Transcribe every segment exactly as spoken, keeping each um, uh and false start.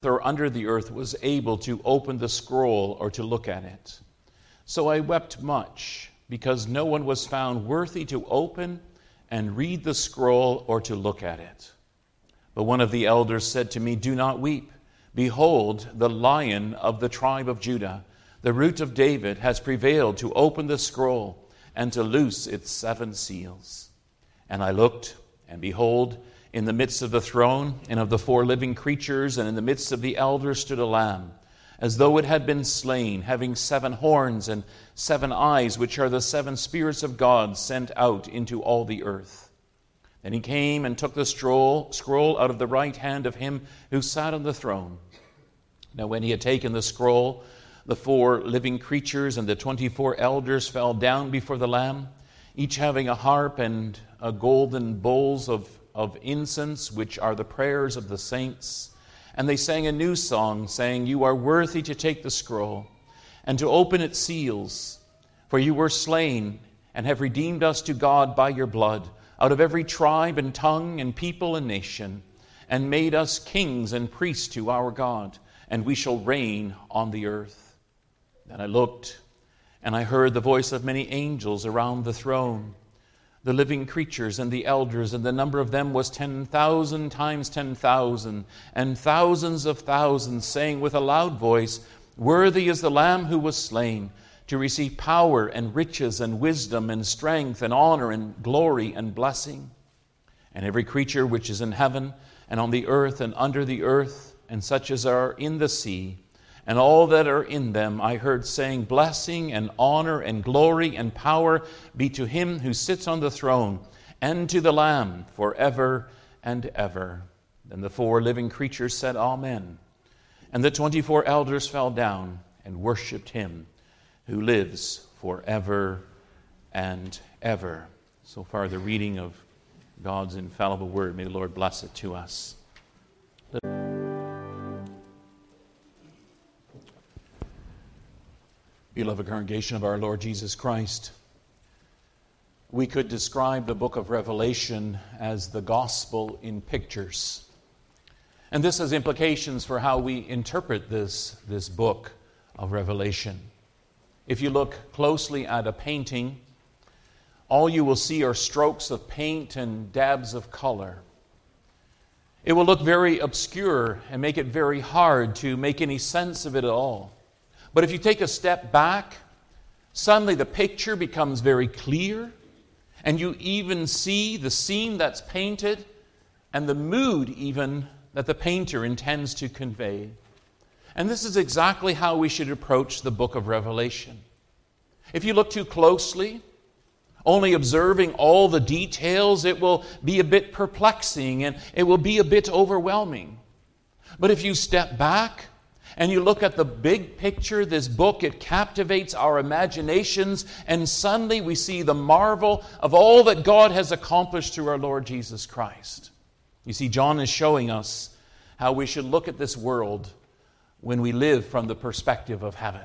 or under the earth was able to open the scroll or to look at it. So I wept much, because no one was found worthy to open and read the scroll or to look at it. But one of the elders said to me, "Do not weep. Behold, the Lion of the tribe of Judah, the Root of David, has prevailed to open the scroll and to loose its seven seals." And I looked, and behold, in the midst of the throne and of the four living creatures and in the midst of the elders stood a lamb, as though it had been slain, having seven horns and seven eyes, which are the seven spirits of God sent out into all the earth. Then he came and took the scroll, scroll out of the right hand of him who sat on the throne. Now when he had taken the scroll, the four living creatures and the twenty-four elders fell down before the Lamb, each having a harp and a golden bowls of, of incense, which are the prayers of the saints. And they sang a new song, saying, "You are worthy to take the scroll and to open its seals. For you were slain and have redeemed us to God by your blood, out of every tribe and tongue and people and nation, and made us kings and priests to our God, and we shall reign on the earth." Then I looked, and I heard the voice of many angels around the throne, the living creatures and the elders, and the number of them was ten thousand times ten thousand, and thousands of thousands, saying with a loud voice, "Worthy is the Lamb who was slain, to receive power and riches and wisdom and strength and honor and glory and blessing." And every creature which is in heaven and on the earth and under the earth, and such as are in the sea, and all that are in them, I heard saying, "Blessing and honor and glory and power be to him who sits on the throne and to the Lamb forever and ever." Then the four living creatures said, "Amen." And the twenty-four elders fell down and worshipped him who lives forever and ever. So far the reading of God's infallible word. May the Lord bless it to us. Beloved congregation of our Lord Jesus Christ, we could describe the book of Revelation as the gospel in pictures. And this has implications for how we interpret this, this book of Revelation. If you look closely at a painting, all you will see are strokes of paint and dabs of color. It will look very obscure and make it very hard to make any sense of it at all. But if you take a step back, suddenly the picture becomes very clear, and you even see the scene that's painted and the mood even that the painter intends to convey. And this is exactly how we should approach the book of Revelation. If you look too closely, only observing all the details, it will be a bit perplexing and it will be a bit overwhelming. But if you step back and you look at the big picture, this book, it captivates our imaginations, and suddenly we see the marvel of all that God has accomplished through our Lord Jesus Christ. You see, John is showing us how we should look at this world when we live from the perspective of heaven.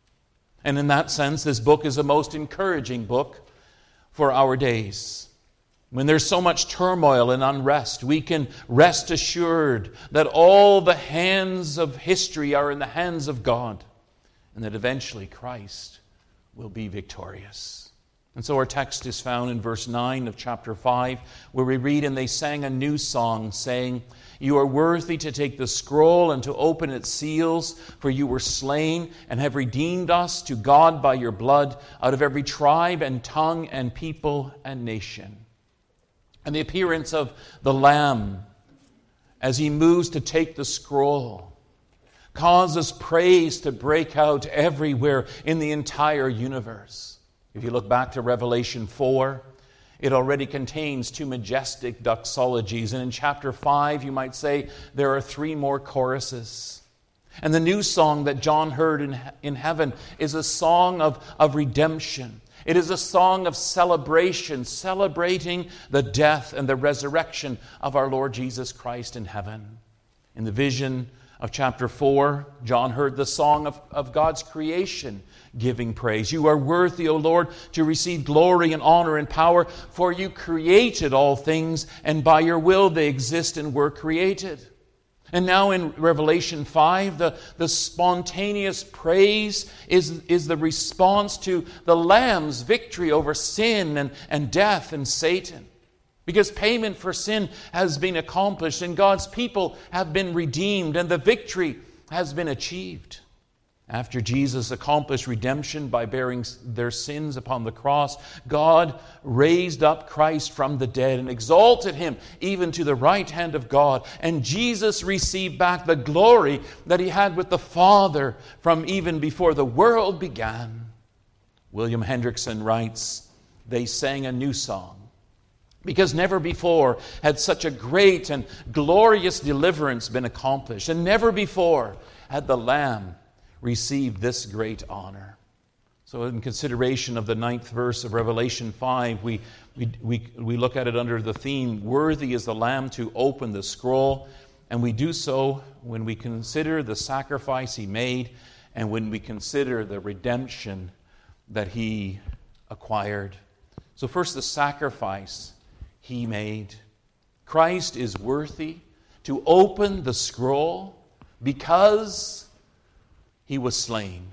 And in that sense, this book is a most encouraging book for our days. When there's so much turmoil and unrest, we can rest assured that all the hands of history are in the hands of God, and that eventually Christ will be victorious. And so our text is found in verse nine of chapter five, where we read, "And they sang a new song, saying, 'You are worthy to take the scroll and to open its seals, for you were slain and have redeemed us to God by your blood out of every tribe and tongue and people and nation.'" And the appearance of the Lamb as he moves to take the scroll causes praise to break out everywhere in the entire universe. If you look back to Revelation four, it already contains two majestic doxologies. And in chapter five, you might say, there are three more choruses. And the new song that John heard in, in heaven is a song of, of redemption. It is a song of celebration, celebrating the death and the resurrection of our Lord Jesus Christ in heaven. In the vision of chapter four, John heard the song of, of God's creation giving praise. "You are worthy, O Lord, to receive glory and honor and power, for you created all things, and by your will they exist and were created." And now in Revelation five, the, the spontaneous praise is, is the response to the Lamb's victory over sin and, and death and Satan. Because payment for sin has been accomplished and God's people have been redeemed and the victory has been achieved. After Jesus accomplished redemption by bearing their sins upon the cross, God raised up Christ from the dead and exalted him even to the right hand of God. And Jesus received back the glory that he had with the Father from even before the world began. William Hendrickson writes, "They sang a new song, because never before had such a great and glorious deliverance been accomplished, and never before had the Lamb received this great honor." So in consideration of the ninth verse of Revelation five, we, we, we, we look at it under the theme, "Worthy is the Lamb to open the scroll." And we do so when we consider the sacrifice he made and when we consider the redemption that he acquired. So first, the sacrifice he made. Christ is worthy to open the scroll because he was slain.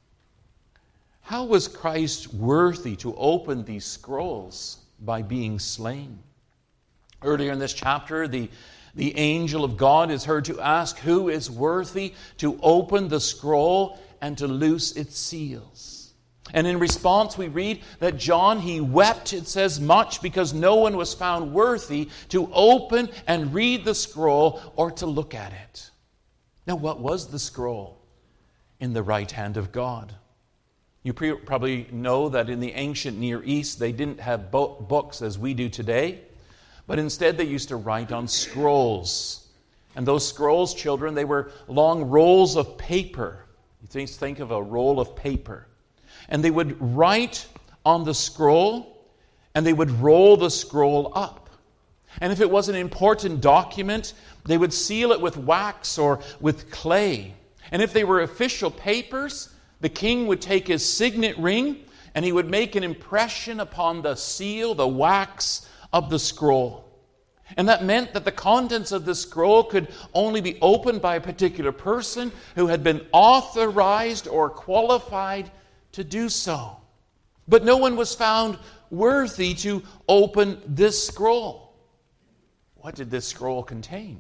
How was Christ worthy to open these scrolls? By being slain. Earlier in this chapter, the, the angel of God is heard to ask who is worthy to open the scroll and to loose its seals. And in response, we read that John, he wept, it says, much because no one was found worthy to open and read the scroll or to look at it. Now, what was the scroll? In the right hand of God. You pre- probably know that in the ancient Near East, they didn't have bo- books as we do today, but instead they used to write on scrolls. And those scrolls, children, they were long rolls of paper. You think, think of a roll of paper. And they would write on the scroll, and they would roll the scroll up. And if it was an important document, they would seal it with wax or with clay. And if they were official papers, the king would take his signet ring and he would make an impression upon the seal, the wax of the scroll. And that meant that the contents of the scroll could only be opened by a particular person who had been authorized or qualified to do so. But no one was found worthy to open this scroll. What did this scroll contain?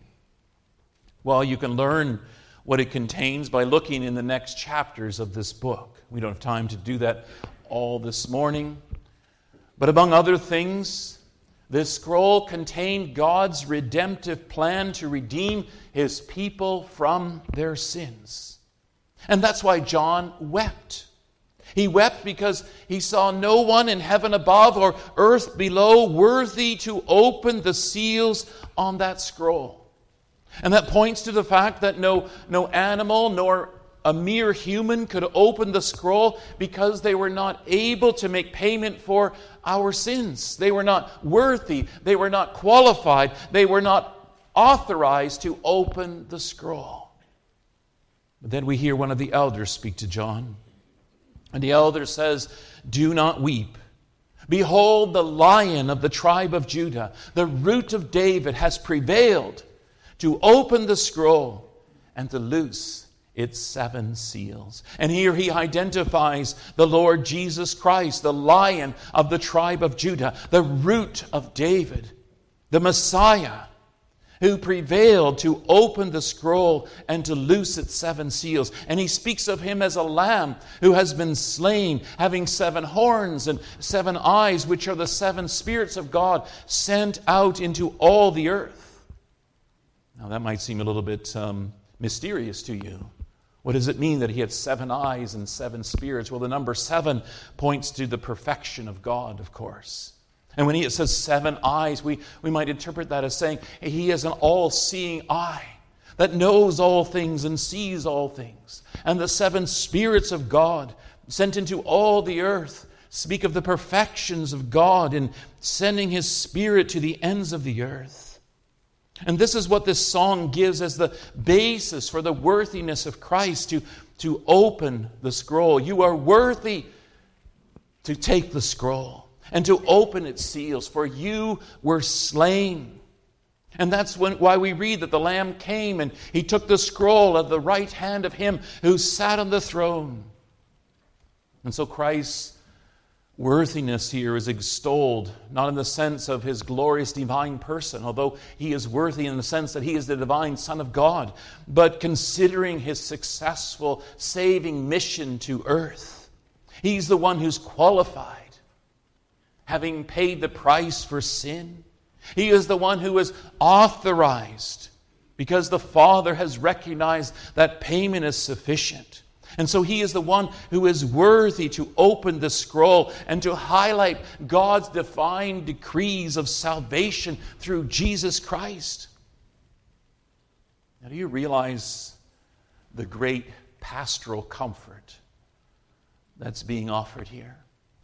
Well, you can learn what it contains by looking in the next chapters of this book. We don't have time to do that all this morning. But among other things, this scroll contained God's redemptive plan to redeem his people from their sins. And that's why John wept. He wept because he saw no one in heaven above or earth below worthy to open the seals on that scroll. And that points to the fact that no, no animal nor a mere human could open the scroll because they were not able to make payment for our sins. They were not worthy. They were not qualified. They were not authorized to open the scroll. But then we hear one of the elders speak to John. And the elder says, "Do not weep. Behold, the Lion of the tribe of Judah, the Root of David, has prevailed to open the scroll and to loose its seven seals." And here he identifies the Lord Jesus Christ, the Lion of the tribe of Judah, the Root of David, the Messiah, who prevailed to open the scroll and to loose its seven seals. And he speaks of him as a lamb who has been slain, having seven horns and seven eyes, which are the seven spirits of God sent out into all the earth. Now that might seem a little bit um, mysterious to you. What does it mean that he had seven eyes and seven spirits? Well, the number seven points to the perfection of God, of course. And when he says seven eyes, we, we might interpret that as saying he has an all-seeing eye that knows all things and sees all things. And the seven spirits of God sent into all the earth speak of the perfections of God in sending his Spirit to the ends of the earth. And this is what this song gives as the basis for the worthiness of Christ to, to open the scroll. You are worthy to take the scroll and to open its seals, for you were slain. And that's when, why we read that the Lamb came and he took the scroll at the right hand of him who sat on the throne. And so Christ's worthiness here is extolled, not in the sense of his glorious divine person, although he is worthy in the sense that he is the divine Son of God, but considering his successful saving mission to earth. He's the one who's qualified, having paid the price for sin. He is the one who is authorized because the Father has recognized that payment is sufficient. And so he is the one who is worthy to open the scroll and to highlight God's divine decrees of salvation through Jesus Christ. Now, do you realize the great pastoral comfort that's being offered here?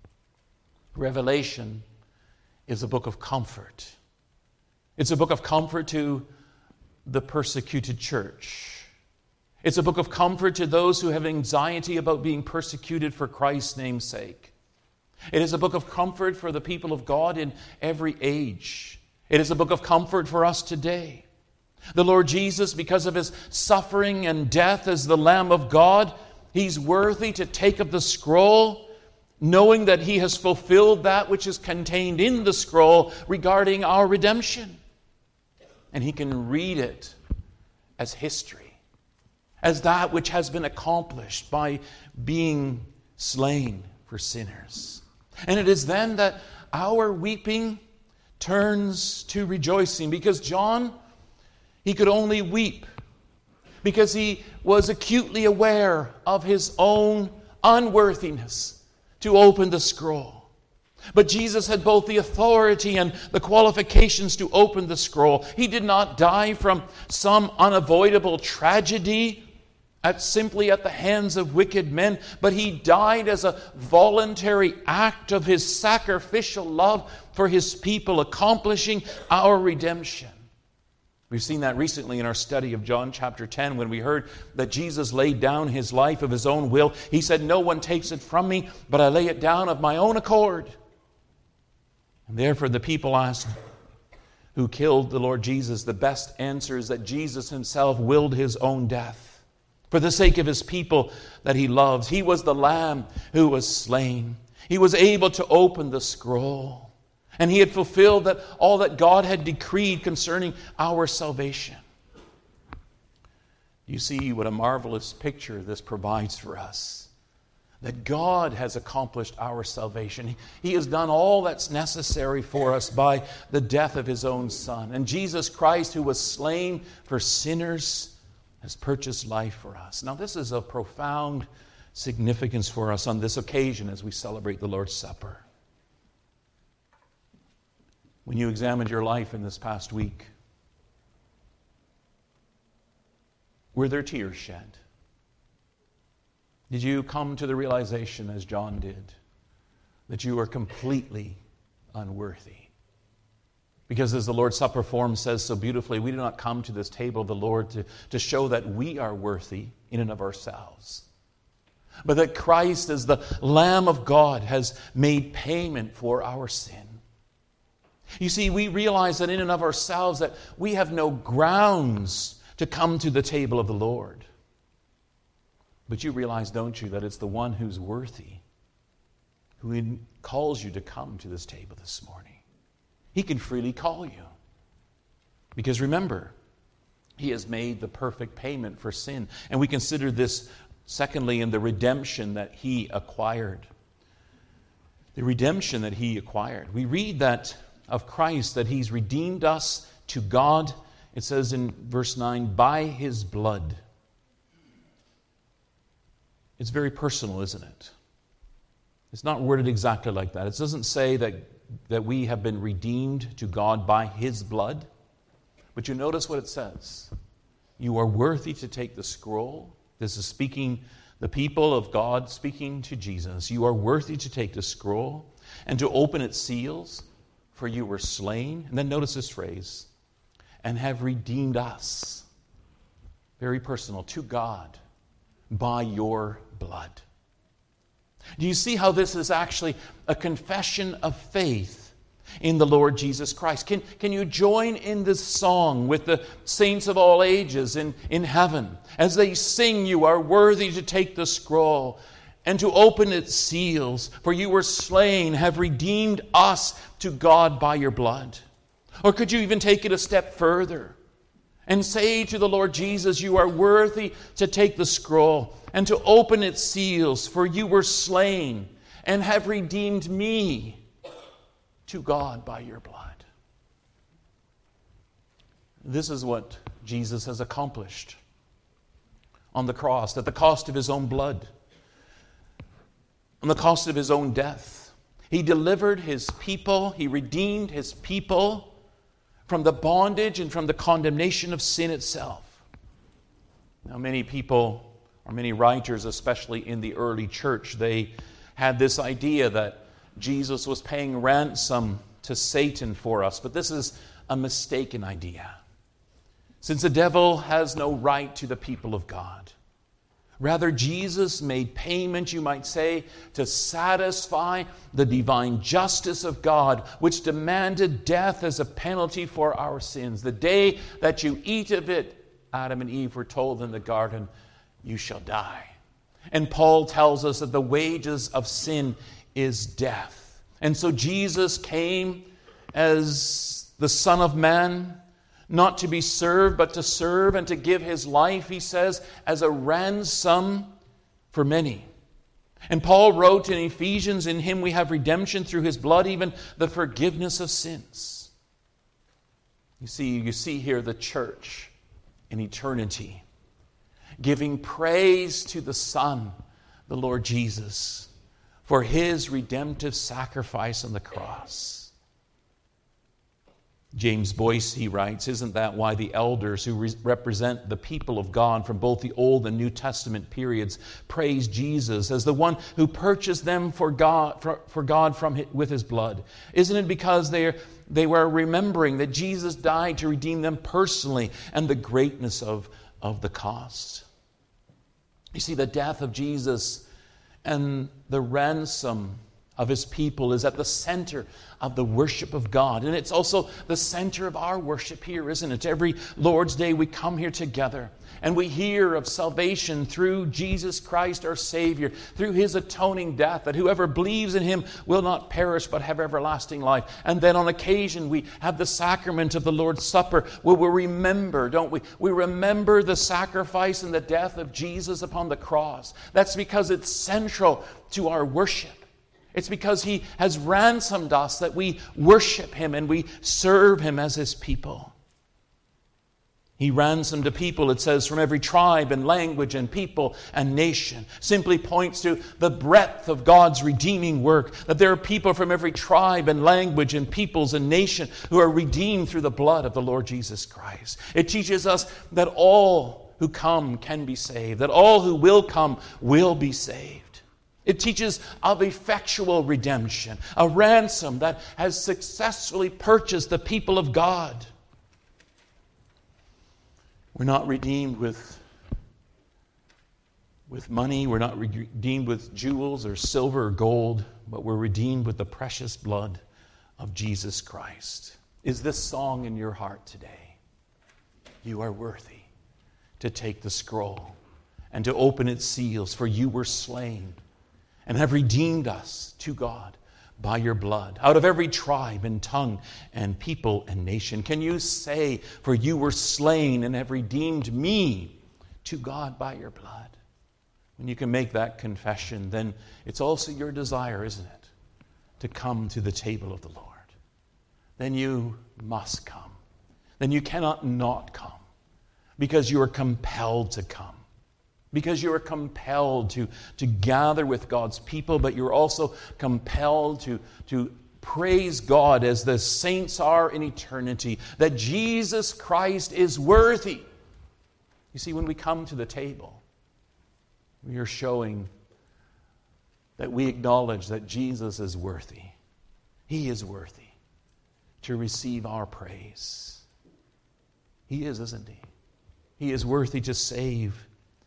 Revelation is a book of comfort. It's a book of comfort to the persecuted church. It's a book of comfort to those who have anxiety about being persecuted for Christ's name's sake. It is a book of comfort for the people of God in every age. It is a book of comfort for us today. The Lord Jesus, because of his suffering and death as the Lamb of God, he's worthy to take up the scroll, knowing that he has fulfilled that which is contained in the scroll regarding our redemption. And he can read it as history, as that which has been accomplished by being slain for sinners. And it is then that our weeping turns to rejoicing, because John, he could only weep because he was acutely aware of his own unworthiness to open the scroll. But Jesus had both the authority and the qualifications to open the scroll. He did not die from some unavoidable tragedy at simply at the hands of wicked men, but he died as a voluntary act of his sacrificial love for his people, accomplishing our redemption. We've seen that recently in our study of John chapter ten, when we heard that Jesus laid down his life of his own will. He said, "No one takes it from me, but I lay it down of my own accord." And therefore the people asked, who killed the Lord Jesus? The best answer is that Jesus himself willed his own death for the sake of his people that he loves. He was the Lamb who was slain. He was able to open the scroll. And he had fulfilled that all that God had decreed concerning our salvation. You see what a marvelous picture this provides for us. That God has accomplished our salvation. He has done all that's necessary for us by the death of his own Son. And Jesus Christ, who was slain for sinners, has purchased life for us. Now, this is of profound significance for us on this occasion as we celebrate the Lord's Supper. When you examined your life in this past week, were there tears shed? Did you come to the realization, as John did, that you are completely unworthy? Because as the Lord's Supper form says so beautifully, we do not come to this table of the Lord to, to show that we are worthy in and of ourselves, but that Christ, as the Lamb of God, has made payment for our sin. You see, we realize that in and of ourselves that we have no grounds to come to the table of the Lord. But you realize, don't you, that it's the one who's worthy who calls you to come to this table this morning. He can freely call you. Because remember, he has made the perfect payment for sin. And we consider this, secondly, in the redemption that he acquired. The redemption that he acquired. We read that of Christ, that he's redeemed us to God. It says in verse nine, by his blood. It's very personal, isn't it? It's not worded exactly like that. It doesn't say that, that we have been redeemed to God by his blood. But you notice what it says. You are worthy to take the scroll. This is speaking, the people of God speaking to Jesus. You are worthy to take the scroll and to open its seals, for you were slain. And then notice this phrase, and have redeemed us. Very personal, to God, by your blood. Do you see how this is actually a confession of faith in the Lord Jesus Christ. Can, can you join in this song with the saints of all ages in, in heaven as they sing, "You are worthy to take the scroll and to open its seals, for you were slain, have redeemed us to God by your blood"? Or could you even take it a step further and say to the Lord Jesus, "You are worthy to take the scroll and to open its seals, for you were slain and have redeemed me to God by your blood"? This is what Jesus has accomplished on the cross, at the cost of his own blood, on the cost of his own death. He delivered his people, he redeemed his people from the bondage and from the condemnation of sin itself. Now, many people, or many writers, especially in the early church, they had this idea that Jesus was paying ransom to Satan for us. But this is a mistaken idea, since the devil has no right to the people of God. Rather, Jesus made payment, you might say, to satisfy the divine justice of God, which demanded death as a penalty for our sins. The day that you eat of it, Adam and Eve were told in the garden, you shall die. And Paul tells us that the wages of sin is death. And so Jesus came as the Son of Man, not to be served, but to serve and to give his life, he says, as a ransom for many. And Paul wrote in Ephesians, "In him we have redemption through his blood, even the forgiveness of sins." You see, you see here the church in eternity giving praise to the Son, the Lord Jesus, for his redemptive sacrifice on the cross. James Boyce, he writes, "Isn't that why the elders who re- represent the people of God from both the Old and New Testament periods praise Jesus as the one who purchased them for God, for, for God from his, with his blood? Isn't it because they they were remembering that Jesus died to redeem them personally and the greatness of, of the cost?" You see, the death of Jesus and the ransom of his people is at the center of the worship of God. And it's also the center of our worship here, isn't it? Every Lord's Day we come here together and we hear of salvation through Jesus Christ our Savior, through his atoning death, that whoever believes in him will not perish but have everlasting life. And then on occasion we have the sacrament of the Lord's Supper, where we remember, don't we? We remember the sacrifice and the death of Jesus upon the cross. That's because it's central to our worship. It's because he has ransomed us that we worship him and we serve him as his people. He ransomed a people, it says, from every tribe and language and people and nation. Simply points to the breadth of God's redeeming work, that there are people from every tribe and language and peoples and nation who are redeemed through the blood of the Lord Jesus Christ. It teaches us that all who come can be saved, that all who will come will be saved. It teaches of effectual redemption, a ransom that has successfully purchased the people of God. We're not redeemed with, with money. We're not redeemed with jewels or silver or gold, but we're redeemed with the precious blood of Jesus Christ. Is this song in your heart today? You are worthy to take the scroll and to open its seals, for you were slain and have redeemed us to God by your blood, out of every tribe and tongue and people and nation. Can you say, for you were slain and have redeemed me to God by your blood? When you can make that confession, then it's also your desire, isn't it, to come to the table of the Lord. Then you must come. Then you cannot not come, because you are compelled to come. Because you are compelled to, to gather with God's people, but you're also compelled to, to praise God as the saints are in eternity, that Jesus Christ is worthy. You see, when we come to the table, we are showing that we acknowledge that Jesus is worthy. He is worthy to receive our praise. He is, isn't he? He is worthy to save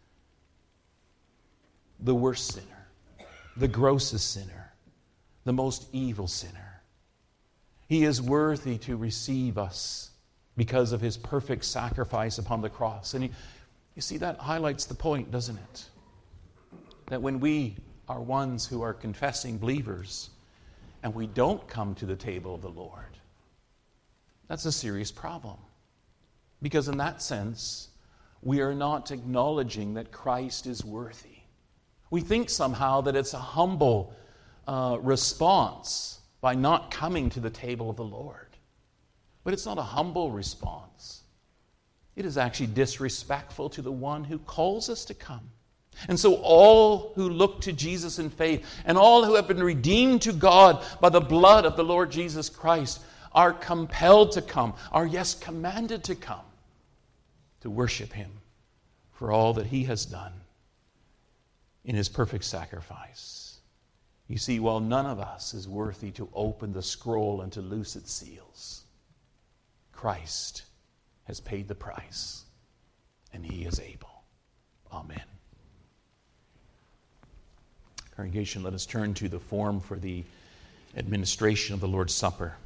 the worst sinner, the grossest sinner, the most evil sinner. He is worthy to receive us because of his perfect sacrifice upon the cross. And you, you see, that highlights the point, doesn't it? That when we are ones who are confessing believers and we don't come to the table of the Lord, that's a serious problem. Because in that sense, we are not acknowledging that Christ is worthy. We think somehow that it's a humble uh, response by not coming to the table of the Lord. But it's not a humble response. It is actually disrespectful to the one who calls us to come. And so all who look to Jesus in faith and all who have been redeemed to God by the blood of the Lord Jesus Christ are compelled to come, are yes, commanded to come, to worship him for all that he has done in his perfect sacrifice. You see, while none of us is worthy to open the scroll and to loose its seals, Christ has paid the price, and he is able. Amen. Congregation, let us turn to the form for the administration of the Lord's Supper.